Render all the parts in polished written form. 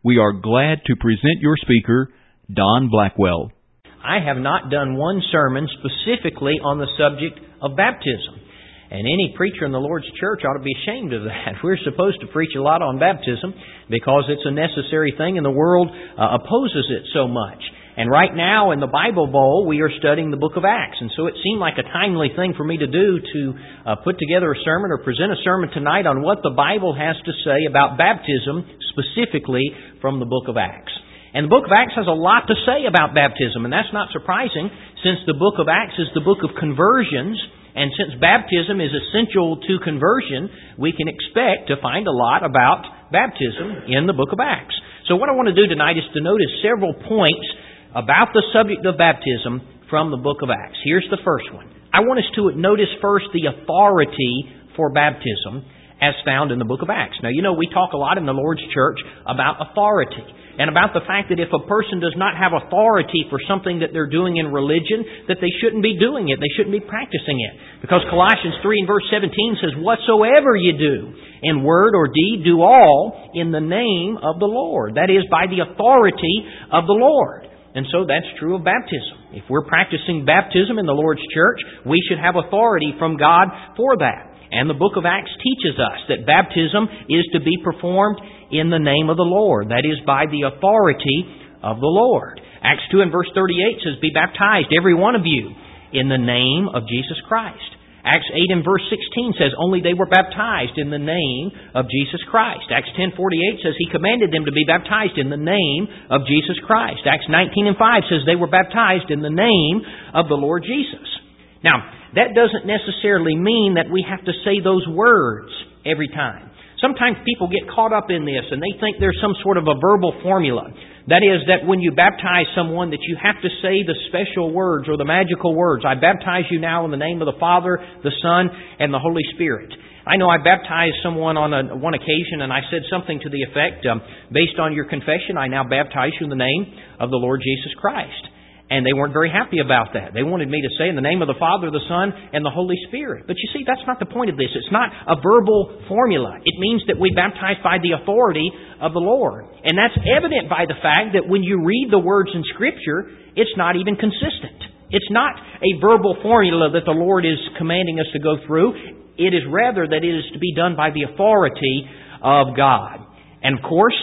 We are glad to present your speaker, Don Blackwell. I have not done one sermon specifically on the subject of baptism. And any preacher in the Lord's church ought to be ashamed of that. We're supposed to preach a lot on baptism because it's a necessary thing and the world opposes it so much. And right now in the Bible Bowl, we are studying the book of Acts. And so it seemed like a timely thing for me to do to put together a sermon or present a sermon tonight on what the Bible has to say about baptism, specifically from the book of Acts. And the book of Acts has a lot to say about baptism, and that's not surprising since the book of Acts is the book of conversions. And since baptism is essential to conversion, we can expect to find a lot about baptism in the book of Acts. So what I want to do tonight is to notice several points about the subject of baptism from the book of Acts. Here's the first one. I want us to notice first the authority for baptism as found in the book of Acts. Now, you know, we talk a lot in the Lord's church about authority and about the fact that if a person does not have authority for something that they're doing in religion, that they shouldn't be doing it, they shouldn't be practicing it. Because Colossians 3 and verse 17 says, "Whatsoever you do, in word or deed, do all in the name of the Lord." That is, by the authority of the Lord. And so that's true of baptism. If we're practicing baptism in the Lord's church, we should have authority from God for that. And the book of Acts teaches us that baptism is to be performed in the name of the Lord. That is, by the authority of the Lord. Acts 2 and verse 38 says, "Be baptized, every one of you, in the name of Jesus Christ." Acts 8 and verse 16 says, "Only they were baptized in the name of Jesus Christ." Acts 10:48 says, "He commanded them to be baptized in the name of Jesus Christ." Acts 19 and 5 says, "They were baptized in the name of the Lord Jesus." Now, that doesn't necessarily mean that we have to say those words every time. Sometimes people get caught up in this and they think there's some sort of a verbal formula. That is, that when you baptize someone that you have to say the special words or the magical words. "I baptize you now in the name of the Father, the Son, and the Holy Spirit." I know I baptized someone on one occasion and I said something to the effect, "Based on your confession, I now baptize you in the name of the Lord Jesus Christ." And they weren't very happy about that. They wanted me to say in the name of the Father, the Son, and the Holy Spirit. But you see, that's not the point of this. It's not a verbal formula. It means that we baptize by the authority of the Lord. And that's evident by the fact that when you read the words in Scripture, it's not even consistent. It's not a verbal formula that the Lord is commanding us to go through. It is rather that it is to be done by the authority of God. And of course,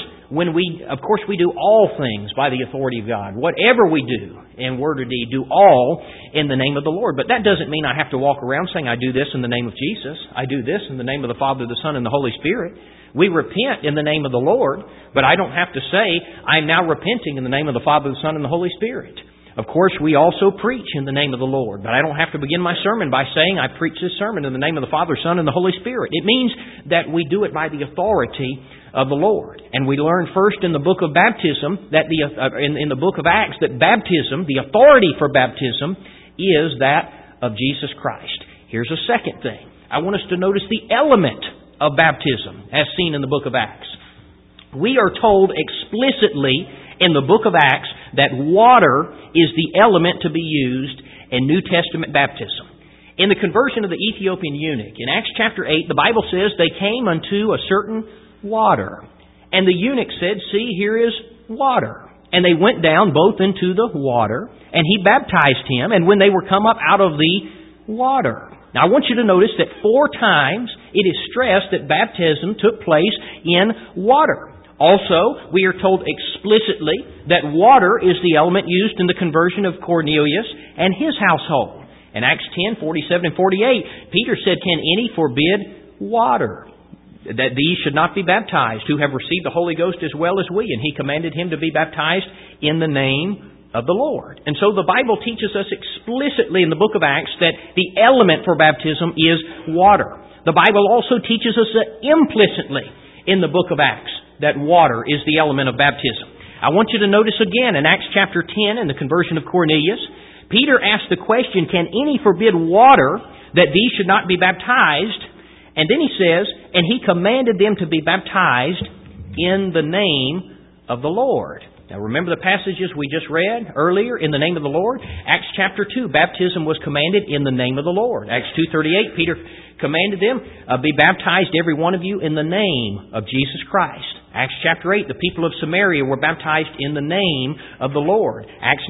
we do all things by the authority of God. Whatever we do, in word or deed, do all in the name of the Lord. But that doesn't mean I have to walk around saying, "I do this in the name of Jesus. I do this in the name of the Father, the Son, and the Holy Spirit." We repent in the name of the Lord, but I don't have to say, "I'm now repenting in the name of the Father, the Son, and the Holy Spirit." Of course, we also preach in the name of the Lord, but I don't have to begin my sermon by saying, "I preach this sermon in the name of the Father, Son, and the Holy Spirit." It means that we do it by the authority of the Lord. And we learn first in the book of baptism, that in the book of Acts, that baptism, the authority for baptism, is that of Jesus Christ. Here's a second thing. I want us to notice the element of baptism as seen in the book of Acts. We are told explicitly in the book of Acts that water is the element to be used in New Testament baptism. In the conversion of the Ethiopian eunuch, in Acts chapter 8, the Bible says they came unto a certain water. And the eunuch said, "See, here is water." And they went down both into the water, and he baptized him, and when they were come up out of the water. Now I want you to notice that 4 times it is stressed that baptism took place in water. Also, we are told explicitly that water is the element used in the conversion of Cornelius and his household. In Acts 10, 47 and 48, Peter said, "Can any forbid water? That these should not be baptized, who have received the Holy Ghost as well as we." And he commanded him to be baptized in the name of the Lord. And so the Bible teaches us explicitly in the book of Acts that the element for baptism is water. The Bible also teaches us implicitly in the book of Acts that water is the element of baptism. I want you to notice again in Acts chapter 10, in the conversion of Cornelius, Peter asked the question, "Can any forbid water that these should not be baptized?" And then he says, "And he commanded them to be baptized in the name of the Lord." Now remember the passages we just read earlier, in the name of the Lord? Acts chapter 2, baptism was commanded in the name of the Lord. Acts 2:38, Peter commanded them, "Be baptized every one of you in the name of Jesus Christ." Acts chapter 8, the people of Samaria were baptized in the name of the Lord. Acts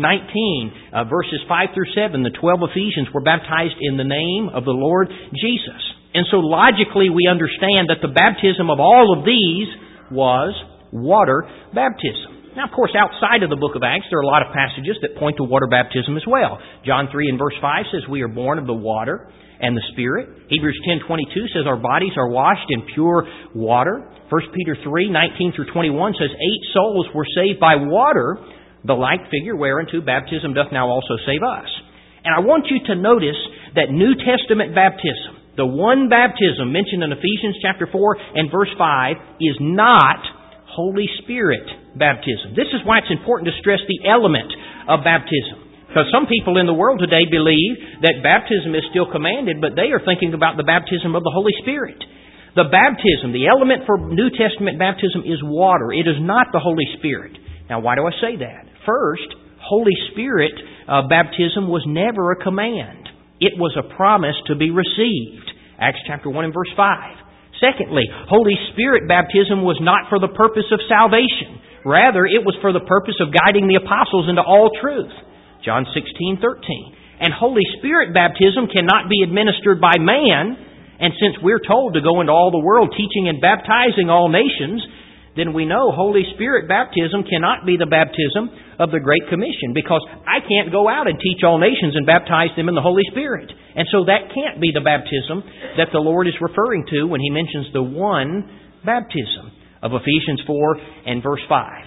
19, verses 5 through 7, the 12 Ephesians were baptized in the name of the Lord Jesus. And so logically we understand that the baptism of all of these was water baptism. Now, of course, outside of the book of Acts, there are a lot of passages that point to water baptism as well. John 3 and verse 5 says we are born of the water and the Spirit. Hebrews 10:22 says our bodies are washed in pure water. 1 Peter 3:19 through 21 says 8 souls were saved by water, the like figure whereunto baptism doth now also save us. And I want you to notice that New Testament baptism, the one baptism mentioned in Ephesians chapter 4 and verse 5, is not Holy Spirit baptism. This is why it's important to stress the element of baptism. Because some people in the world today believe that baptism is still commanded, but they are thinking about the baptism of the Holy Spirit. The baptism, the element for New Testament baptism is water. It is not the Holy Spirit. Now, why do I say that? First, Holy Spirit baptism was never a command. It was a promise to be received. Acts chapter 1 and verse 5. Secondly, Holy Spirit baptism was not for the purpose of salvation. Rather, it was for the purpose of guiding the apostles into all truth. John 16:13. And Holy Spirit baptism cannot be administered by man. And since we're told to go into all the world teaching and baptizing all nations, then we know Holy Spirit baptism cannot be the baptism of the Great Commission, because I can't go out and teach all nations and baptize them in the Holy Spirit. And so that can't be the baptism that the Lord is referring to when He mentions the one baptism of Ephesians 4 and verse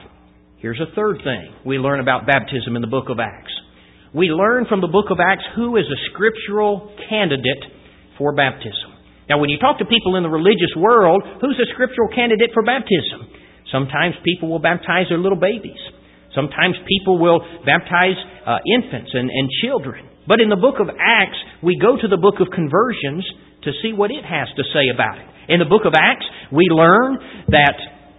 5. Here's a third thing we learn about baptism in the book of Acts. We learn from the book of Acts who is a scriptural candidate for baptism. Now, when you talk to people in the religious world, who's a scriptural candidate for baptism? Sometimes people will baptize their little babies. Sometimes people will baptize infants and children. But in the book of Acts, we go to the book of conversions to see what it has to say about it. In the book of Acts, we learn that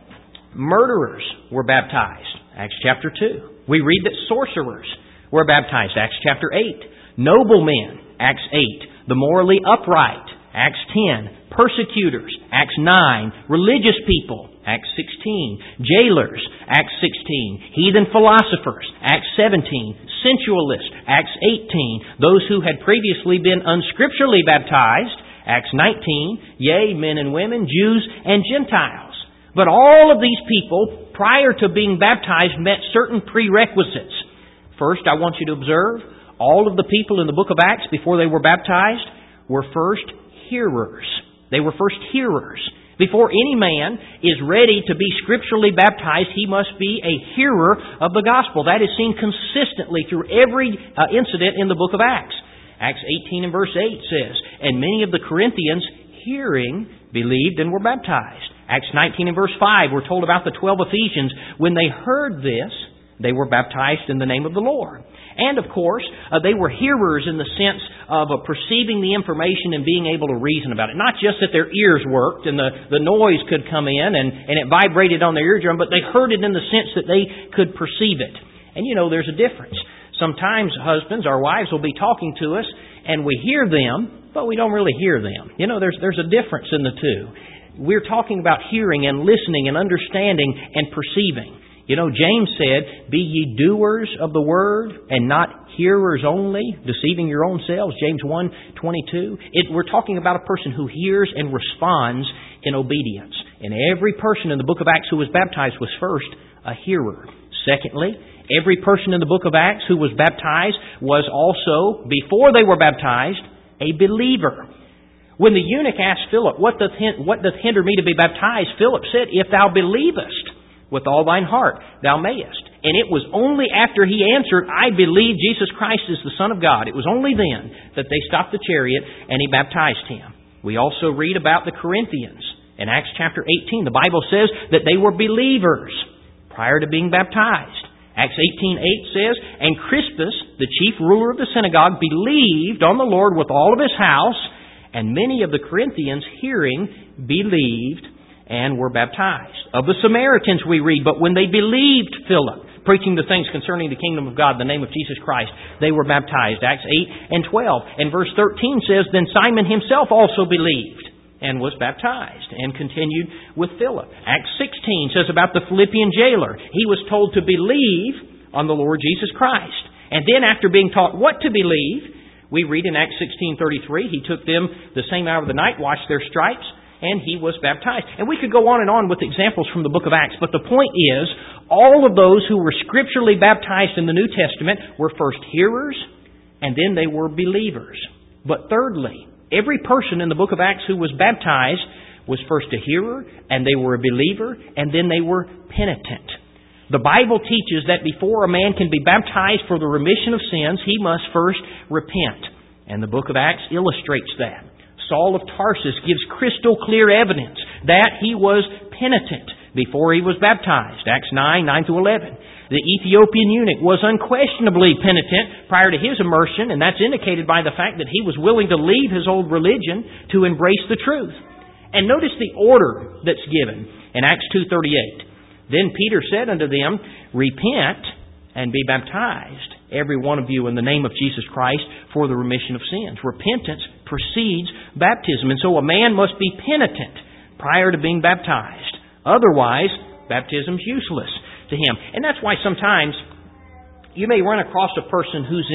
murderers were baptized. Acts chapter 2. We read that sorcerers were baptized. Acts chapter 8. Noblemen. Acts 8. The morally upright. Acts 10. Persecutors. Acts 9. Religious people. Acts 16. Jailers. Acts 16. Heathen philosophers. Acts 17. Sensualists. Acts 18. Those who had previously been unscripturally baptized. Acts 19. Yea, men and women, Jews and Gentiles. But all of these people, prior to being baptized, met certain prerequisites. First, I want you to observe, all of the people in the book of Acts before they were baptized were first hearers. They were first hearers. Before any man is ready to be scripturally baptized, he must be a hearer of the gospel. That is seen consistently through every incident in the book of Acts. Acts 18 and verse 8 says, and many of the Corinthians, hearing, believed and were baptized. Acts 19 and verse 5, we're told about the 12 Ephesians. When they heard this, they were baptized in the name of the Lord. And, of course, they were hearers in the sense of perceiving the information and being able to reason about it. Not just that their ears worked and the noise could come in and it vibrated on their eardrum, but they heard it in the sense that they could perceive it. And, you know, there's a difference. Sometimes husbands, our wives, will be talking to us and we hear them, but we don't really hear them. You know, there's a difference in the two. We're talking about hearing and listening and understanding and perceiving. You know, James said, be ye doers of the word and not hearers only, deceiving your own selves. James 1:22. We're talking about a person who hears and responds in obedience. And every person in the book of Acts who was baptized was first a hearer. Secondly, every person in the book of Acts who was baptized was also, before they were baptized, a believer. When the eunuch asked Philip, what doth hinder me to be baptized? Philip said, if thou believest with all thine heart, thou mayest. And it was only after he answered, I believe Jesus Christ is the Son of God. It was only then that they stopped the chariot and he baptized him. We also read about the Corinthians. In Acts chapter 18, the Bible says that they were believers prior to being baptized. Acts 18:8 says, and Crispus, the chief ruler of the synagogue, believed on the Lord with all of his house, and many of the Corinthians, hearing, believed and were baptized. Of the Samaritans we read, but when they believed Philip, preaching the things concerning the kingdom of God, the name of Jesus Christ, they were baptized. Acts 8 and 12. And verse 13 says, then Simon himself also believed. and was baptized and continued with Philip. Acts 16 says about the Philippian jailer. He was told to believe on the Lord Jesus Christ. And then after being taught what to believe, we read in Acts 16:33, he took them the same hour of the night, washed their stripes, and he was baptized. And we could go on and on with examples from the book of Acts, but the point is, all of those who were scripturally baptized in the New Testament were first hearers, and then they were believers. But thirdly, every person in the book of Acts who was baptized was first a hearer, and they were a believer, and then they were penitent. The Bible teaches that before a man can be baptized for the remission of sins, he must first repent. And the book of Acts illustrates that. Saul of Tarsus gives crystal clear evidence that he was penitent before he was baptized. Acts 9:9-11. The Ethiopian eunuch was unquestionably penitent prior to his immersion, and that's indicated by the fact that he was willing to leave his old religion to embrace the truth. And notice the order that's given in Acts 2:38. Then Peter said unto them, Repent and be baptized, every one of you, in the name of Jesus Christ for the remission of sins. Repentance precedes baptism, and so a man must be penitent prior to being baptized. Otherwise, baptism's useless to him. And that's why sometimes you may run across a person who's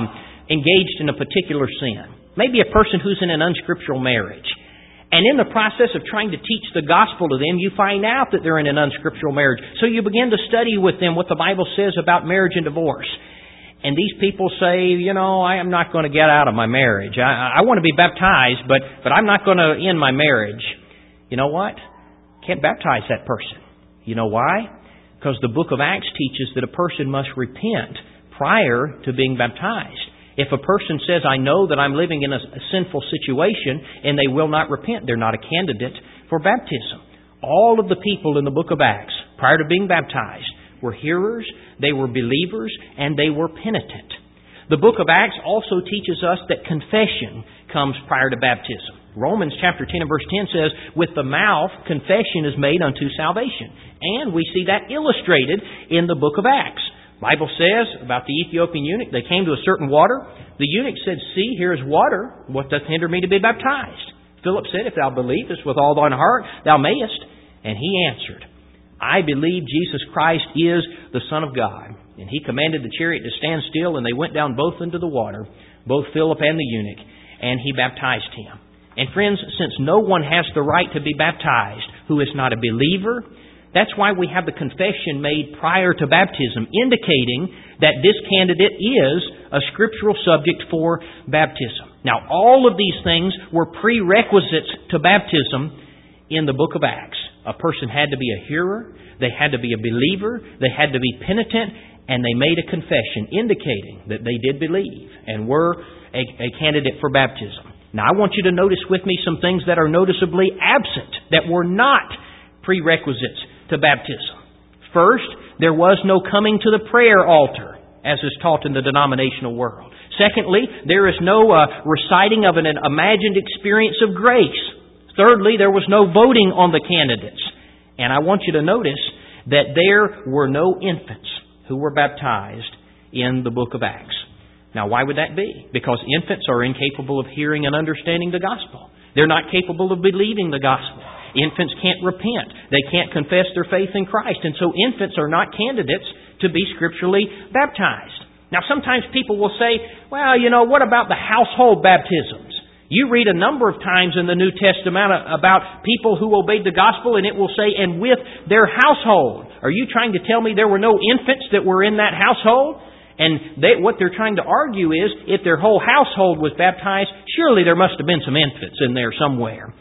engaged in a particular sin. Maybe a person who's in an unscriptural marriage. And in the process of trying to teach the gospel to them, you find out that they're in an unscriptural marriage. So you begin to study with them what the Bible says about marriage and divorce. And these people say, I am not going to get out of my marriage. I want to be baptized, but I'm not going to end my marriage. You know what? Can't baptize that person. You know why? Because the book of Acts teaches that a person must repent prior to being baptized. If a person says, I know that I'm living in a sinful situation, and they will not repent, they're not a candidate for baptism. All of the people in the book of Acts, prior to being baptized, were hearers, they were believers, and they were penitent. The book of Acts also teaches us that confession comes prior to baptism. Romans chapter 10 and verse 10 says, With the mouth confession is made unto salvation. And we see that illustrated in the book of Acts. The Bible says about the Ethiopian eunuch, they came to a certain water. The eunuch said, See, here is water. What doth hinder me to be baptized? Philip said, If thou believest with all thine heart, thou mayest. And he answered, I believe Jesus Christ is the Son of God. And he commanded the chariot to stand still, and they went down both into the water, both Philip and the eunuch, and he baptized him. And friends, since no one has the right to be baptized who is not a believer, that's why we have the confession made prior to baptism, indicating that this candidate is a scriptural subject for baptism. Now, all of these things were prerequisites to baptism in the book of Acts. A person had to be a hearer, they had to be a believer, they had to be penitent, and they made a confession indicating that they did believe and were a candidate for baptism. Now, I want you to notice with me some things that are noticeably absent, that were not prerequisites to baptism. First, there was no coming to the prayer altar, as is taught in the denominational world. Secondly, there is no reciting of an imagined experience of grace. Thirdly, there was no voting on the candidates. And I want you to notice that there were no infants who were baptized in the book of Acts. Now, why would that be? Because infants are incapable of hearing and understanding the gospel. They're not capable of believing the gospel. Infants can't repent. They can't confess their faith in Christ. And so infants are not candidates to be scripturally baptized. Now, sometimes people will say, well, what about the household baptisms? You read a number of times in the New Testament about people who obeyed the gospel, and it will say, and with their household. Are you trying to tell me there were no infants that were in that household? And what they're trying to argue is, if their whole household was baptized, surely there must have been some infants in there somewhere.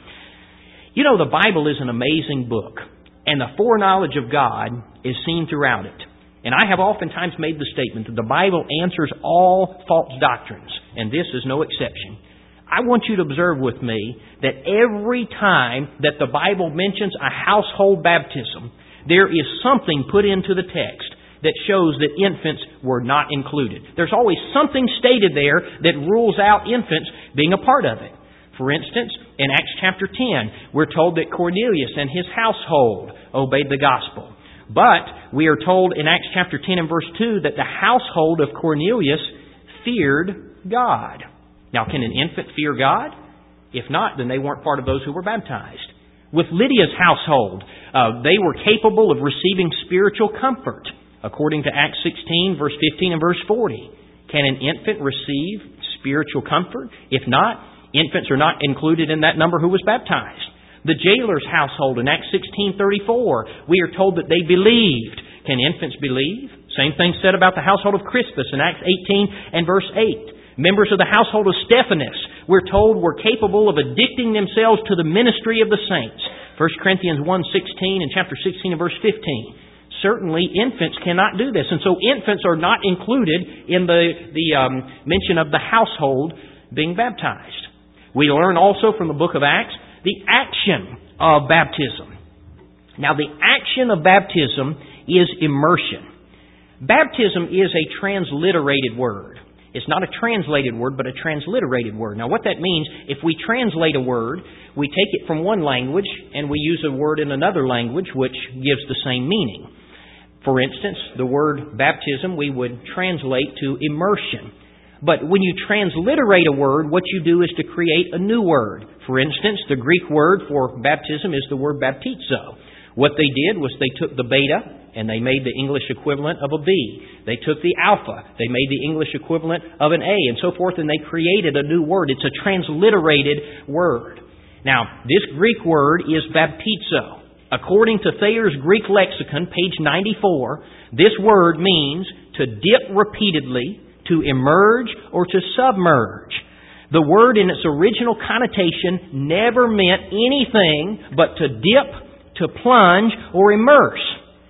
The Bible is an amazing book, and the foreknowledge of God is seen throughout it. And I have oftentimes made the statement that the Bible answers all false doctrines, and this is no exception. I want you to observe with me that every time that the Bible mentions a household baptism, there is something put into the text that shows that infants were not included. There's always something stated there that rules out infants being a part of it. For instance, in Acts chapter 10, we're told that Cornelius and his household obeyed the gospel. But we are told in Acts chapter 10 and verse 2 that the household of Cornelius feared God. Now, can an infant fear God? If not, then they weren't part of those who were baptized. With Lydia's household, they were capable of receiving spiritual comfort, according to Acts 16, verse 15 and verse 40. Can an infant receive spiritual comfort? If not, infants are not included in that number who was baptized. The jailer's household in Acts 16:34, we are told that they believed. Can infants believe? Same thing said about the household of Crispus in Acts 18 and verse 8. Members of the household of Stephanas, we're told, were capable of addicting themselves to the ministry of the saints. 1 Corinthians 1:16 and chapter 16 and verse 15. Certainly, infants cannot do this. And so infants are not included in the mention of the household being baptized. We learn also from the book of Acts the action of baptism. Now, the action of baptism is immersion. Baptism is a transliterated word. It's not a translated word, but a transliterated word. Now, what that means, if we translate a word, we take it from one language and we use a word in another language which gives the same meaning. For instance, the word baptism we would translate to immersion. But when you transliterate a word, what you do is to create a new word. For instance, the Greek word for baptism is the word baptizo. What they did was they took the beta and they made the English equivalent of a B. They took the alpha, they made the English equivalent of an A, and so forth, and they created a new word. It's a transliterated word. Now, this Greek word is baptizo. According to Thayer's Greek lexicon, page 94, this word means to dip repeatedly, to emerge, or to submerge. The word in its original connotation never meant anything but to dip, to plunge, or immerse.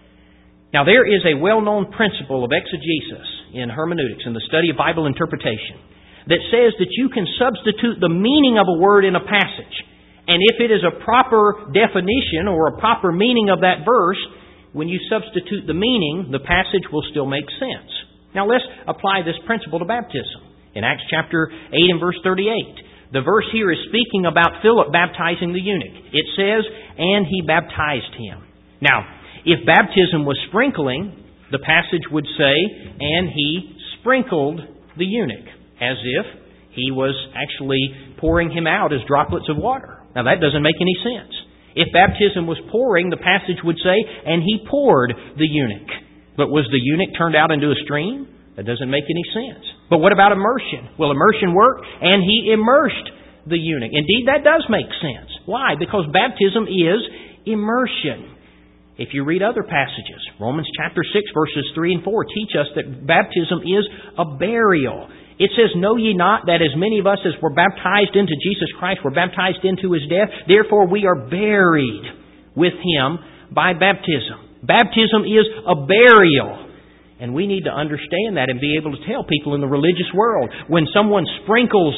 Now, there is a well-known principle of exegesis in hermeneutics, in the study of Bible interpretation, that says that you can substitute the meaning of a word in a passage. And if it is a proper definition or a proper meaning of that verse, when you substitute the meaning, the passage will still make sense. Now, let's apply this principle to baptism. In Acts chapter 8 and verse 38, the verse here is speaking about Philip baptizing the eunuch. It says, and he baptized him. Now, if baptism was sprinkling, the passage would say, and he sprinkled the eunuch, as if he was actually pouring him out as droplets of water. Now, that doesn't make any sense. If baptism was pouring, the passage would say, and he poured the eunuch. But was the eunuch turned out into a stream? That doesn't make any sense. But what about immersion? Well, immersion worked, and he immersed the eunuch. Indeed, that does make sense. Why? Because baptism is immersion. If you read other passages, Romans chapter 6, verses 3 and 4 teach us that baptism is a burial. It says, know ye not that as many of us as were baptized into Jesus Christ were baptized into His death? Therefore we are buried with Him by baptism. Baptism is a burial. And we need to understand that and be able to tell people in the religious world, when someone sprinkles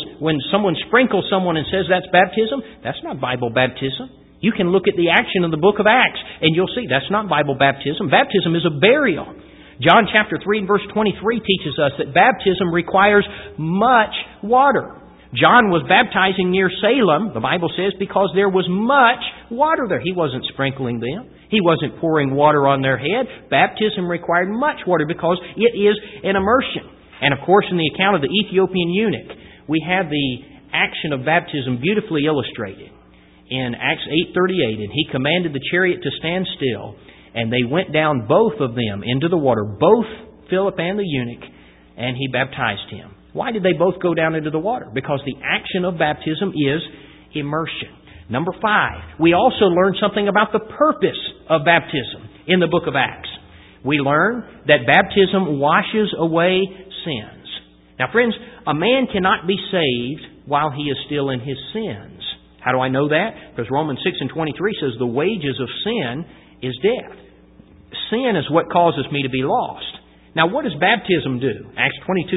someone and says that's baptism, that's not Bible baptism. You can look at the action in the book of Acts and you'll see that's not Bible baptism. Baptism is a burial. John chapter 3 and verse 23 teaches us that baptism requires much water. John was baptizing near Salem, the Bible says, because there was much water there. He wasn't sprinkling them. He wasn't pouring water on their head. Baptism required much water because it is an immersion. And of course, in the account of the Ethiopian eunuch, we have the action of baptism beautifully illustrated. In Acts 8:38, and he commanded the chariot to stand still, and they went down both of them into the water, both Philip and the eunuch, and he baptized him. Why did they both go down into the water? Because the action of baptism is immersion. Number 5, we also learn something about the purpose of baptism in the book of Acts. We learn that baptism washes away sins. Now, friends, a man cannot be saved while he is still in his sins. How do I know that? Because Romans 6 and 23 says the wages of sin is death. Sin is what causes me to be lost. Now, what does baptism do? Acts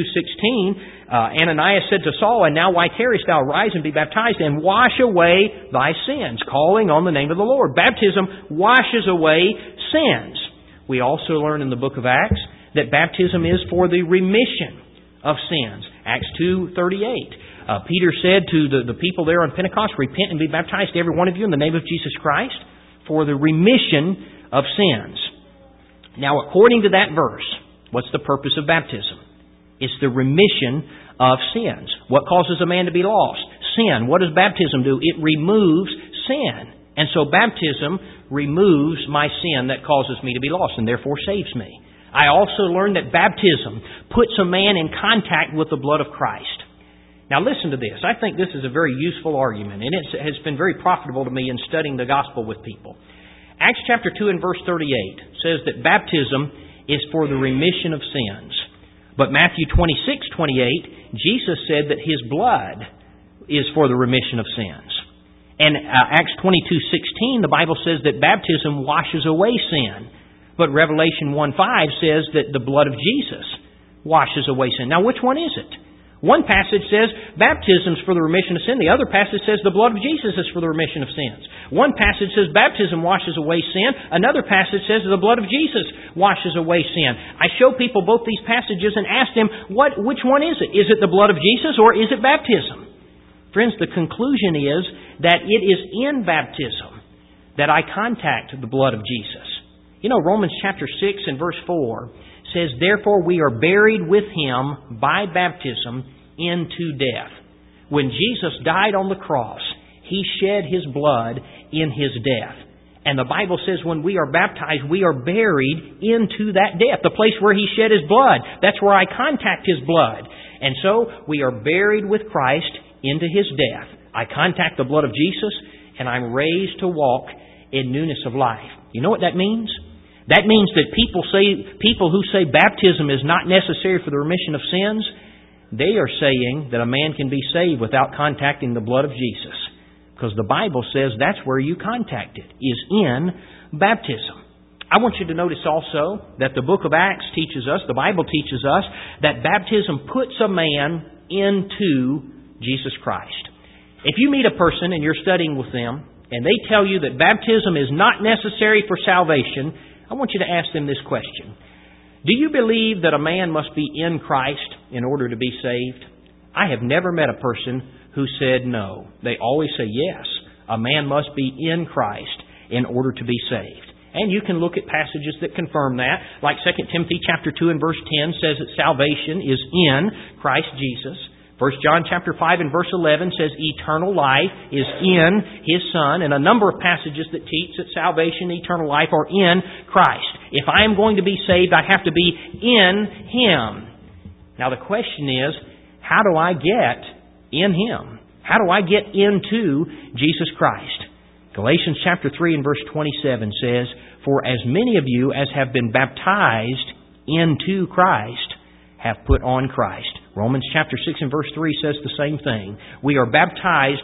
22:16, Ananias said to Saul, and now why tarriest thou? Rise and be baptized and wash away thy sins, calling on the name of the Lord. Baptism washes away sins. We also learn in the book of Acts that baptism is for the remission of sins. Acts 2:38. Peter said to the people there on Pentecost, repent and be baptized, every one of you, in the name of Jesus Christ, for the remission of sins. Now, according to that verse, what's the purpose of baptism? It's the remission of sins. What causes a man to be lost? sin. What does baptism do? It removes sin. And so baptism removes my sin that causes me to be lost and therefore saves me. I also learned that baptism puts a man in contact with the blood of Christ. Now listen to this. I think this is a very useful argument, and it has been very profitable to me in studying the gospel with people. Acts chapter 2 and verse 38 says that baptism is for the remission of sins. But Matthew 26:28, Jesus said that His blood is for the remission of sins. And Acts 22:16, the Bible says that baptism washes away sin. But Revelation 1:5 says that the blood of Jesus washes away sin. Now which one is it? One passage says baptism is for the remission of sin. The other passage says the blood of Jesus is for the remission of sins. One passage says baptism washes away sin. Another passage says the blood of Jesus washes away sin. I show people both these passages and ask them, which one is it? Is it the blood of Jesus or is it baptism? Friends, the conclusion is that it is in baptism that I contact the blood of Jesus. You know, Romans chapter 6 and verse 4 says, "Therefore we are buried with Him by baptism into death." When Jesus died on the cross, He shed His blood in His death. And the Bible says when we are baptized, we are buried into that death, the place where He shed His blood. That's where I contact His blood. And so we are buried with Christ into His death. I contact the blood of Jesus, and I'm raised to walk in newness of life. You know what that means? That means that people who say baptism is not necessary for the remission of sins, they are saying that a man can be saved without contacting the blood of Jesus. Because the Bible says that's where you contact it, is in baptism. I want you to notice also that the book of Acts teaches us, the Bible teaches us, that baptism puts a man into Jesus Christ. If you meet a person and you're studying with them, and they tell you that baptism is not necessary for salvation, I want you to ask them this question. Do you believe that a man must be in Christ in order to be saved? I have never met a person who said no. They always say yes. A man must be in Christ in order to be saved. And you can look at passages that confirm that. Like 2 Timothy chapter 2 and verse 10 says that salvation is in Christ Jesus. 1 John chapter 5 and verse 11 says eternal life is in His Son. And a number of passages that teach that salvation and eternal life are in Christ. If I am going to be saved, I have to be in Him. Now the question is, how do I get in Him? How do I get into Jesus Christ? Galatians chapter 3 and verse 27 says, "For as many of you as have been baptized into Christ have put on Christ." Romans chapter 6 and verse 3 says the same thing. We are baptized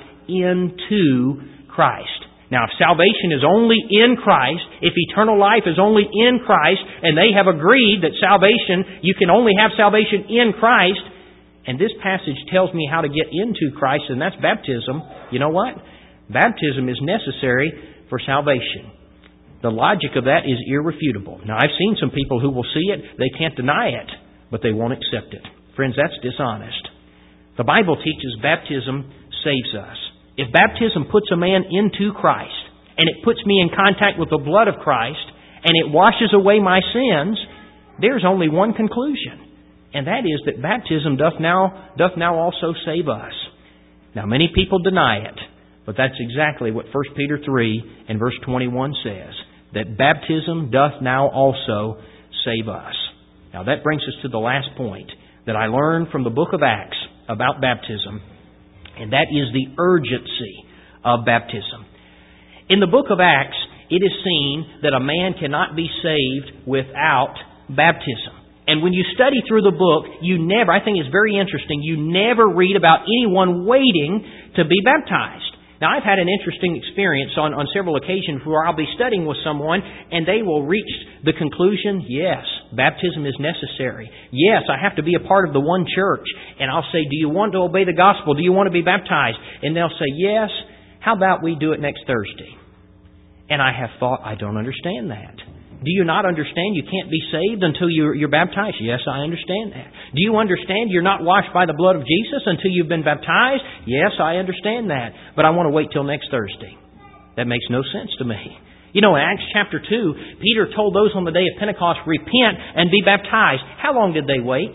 into Christ. Now, if salvation is only in Christ, if eternal life is only in Christ, and they have agreed that salvation, you can only have salvation in Christ, and this passage tells me how to get into Christ, and that's baptism, you know what? Baptism is necessary for salvation. The logic of that is irrefutable. Now, I've seen some people who will see it, they can't deny it, but they won't accept it. Friends, that's dishonest. The Bible teaches baptism saves us. If baptism puts a man into Christ, and it puts me in contact with the blood of Christ, and it washes away my sins, there's only one conclusion, and that is that baptism doth now also save us. Now, many people deny it, but that's exactly what 1 Peter 3 and verse 21 says, that baptism doth now also save us. Now, that brings us to the last point that I learned from the book of Acts about baptism, and that is the urgency of baptism. In the book of Acts, it is seen that a man cannot be saved without baptism. And when you study through the book, I think it's very interesting, you never read about anyone waiting to be baptized. Now, I've had an interesting experience on several occasions where I'll be studying with someone and they will reach the conclusion, yes, baptism is necessary. Yes, I have to be a part of the one church. And I'll say, do you want to obey the gospel? Do you want to be baptized? And they'll say, yes. How about we do it next Thursday? And I have thought, I don't understand that. Do you not understand you can't be saved until you're baptized? Yes, I understand that. Do you understand you're not washed by the blood of Jesus until you've been baptized? Yes, I understand that. But I want to wait till next Thursday. That makes no sense to me. You know, in Acts chapter 2, Peter told those on the day of Pentecost, repent and be baptized. How long did they wait?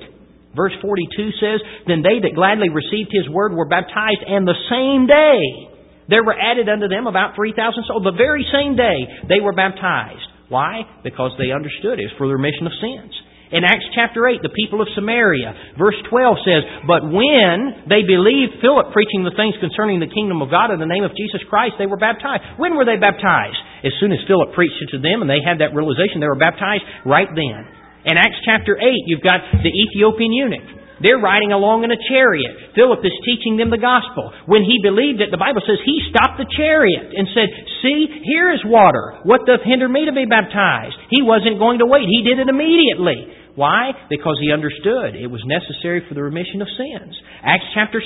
Verse 42 says, Then they that gladly received His word were baptized, and the same day there were added unto them about 3,000 souls. The very same day they were baptized. Why? Because they understood it was for the remission of sins. In Acts chapter 8, the people of Samaria, verse 12 says, But when they believed Philip preaching the things concerning the kingdom of God in the name of Jesus Christ, they were baptized. When were they baptized? As soon as Philip preached it to them and they had that realization, they were baptized right then. In Acts chapter 8, you've got the Ethiopian eunuch. They're riding along in a chariot. Philip is teaching them the gospel. When he believed it, the Bible says he stopped the chariot and said, See, here is water. What doth hinder me to be baptized? He wasn't going to wait. He did it immediately. Why? Because he understood it was necessary for the remission of sins. Acts chapter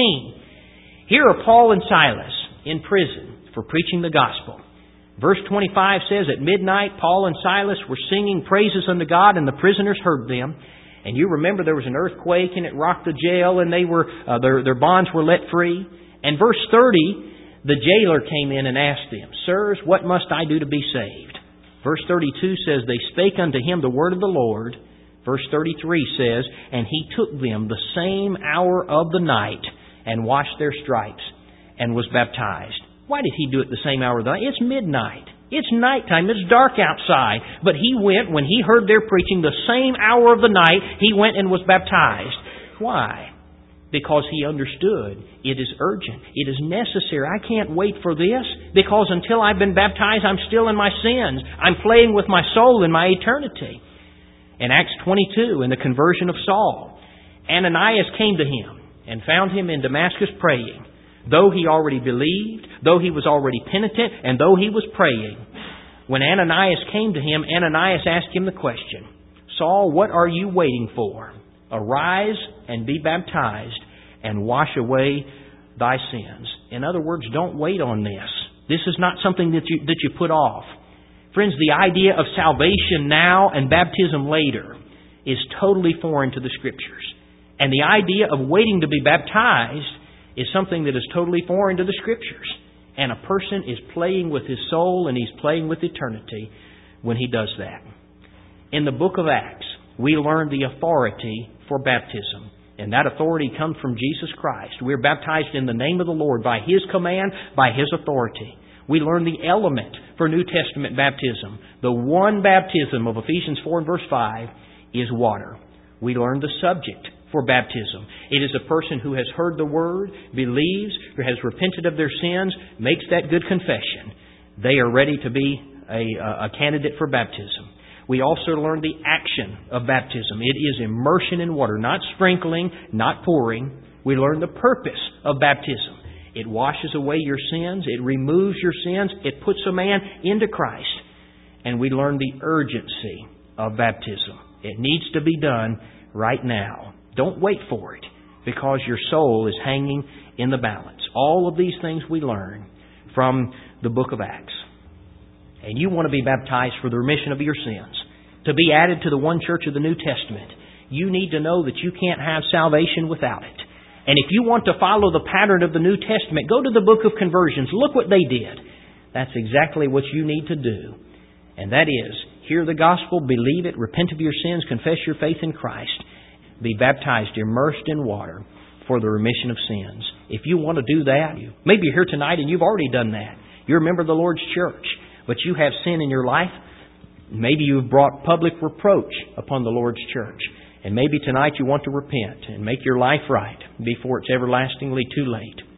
16. Here are Paul and Silas in prison for preaching the gospel. Verse 25 says, At midnight Paul and Silas were singing praises unto God, and the prisoners heard them. And you remember there was an earthquake and it rocked the jail, and they were their bonds were let free. And verse 30, the jailer came in and asked them, Sirs, what must I do to be saved? Verse 32 says, They spake unto him the word of the Lord. Verse 33 says, And he took them the same hour of the night and washed their stripes and was baptized. Why did he do it the same hour of the night? It's midnight. It's nighttime. It's dark outside. But he went, when he heard their preaching, the same hour of the night, he went and was baptized. Why? Because he understood it is urgent. It is necessary. I can't wait for this, because until I've been baptized, I'm still in my sins. I'm playing with my soul in my eternity. In Acts 22, in the conversion of Saul, Ananias came to him and found him in Damascus praying. Though he already believed, though he was already penitent, and though he was praying, when Ananias came to him, Ananias asked him the question, Saul, what are you waiting for? Arise and be baptized and wash away thy sins. In other words, don't wait on this. This is not something that you put off. Friends, the idea of salvation now and baptism later is totally foreign to the Scriptures. And the idea of waiting to be baptized is something that is totally foreign to the Scriptures. And a person is playing with his soul and he's playing with eternity when he does that. In the book of Acts, we learn the authority for baptism. And that authority comes from Jesus Christ. We're baptized in the name of the Lord by His command, by His authority. We learn the element for New Testament baptism. The one baptism of Ephesians 4 and verse 5 is water. We learn the subject for baptism. It is a person who has heard the Word, believes, who has repented of their sins, makes that good confession. They are ready to be a candidate for baptism. We also learn the action of baptism. It is immersion in water, not sprinkling, not pouring. We learn the purpose of baptism. It washes away your sins. It removes your sins. It puts a man into Christ. And we learn the urgency of baptism. It needs to be done right now. Don't wait for it, because your soul is hanging in the balance. All of these things we learn from the book of Acts. And you want to be baptized for the remission of your sins, to be added to the one church of the New Testament. You need to know that you can't have salvation without it. And if you want to follow the pattern of the New Testament, go to the book of conversions. Look what they did. That's exactly what you need to do. And that is, hear the gospel, believe it, repent of your sins, confess your faith in Christ, be baptized, immersed in water for the remission of sins. If you want to do that, maybe you're here tonight and you've already done that. You're a member of the Lord's church, but you have sin in your life. Maybe you've brought public reproach upon the Lord's church. And maybe tonight you want to repent and make your life right before it's everlastingly too late.